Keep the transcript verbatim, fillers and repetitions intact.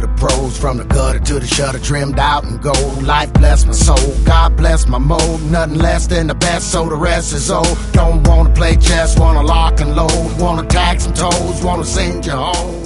the pros, from the gutter to the shutter, trimmed out in gold. Life bless my soul, God bless my mode. Nothing less than the best, so the rest is old. Don't wanna play chess, wanna lock and load. Wanna tag some toes, wanna send you home.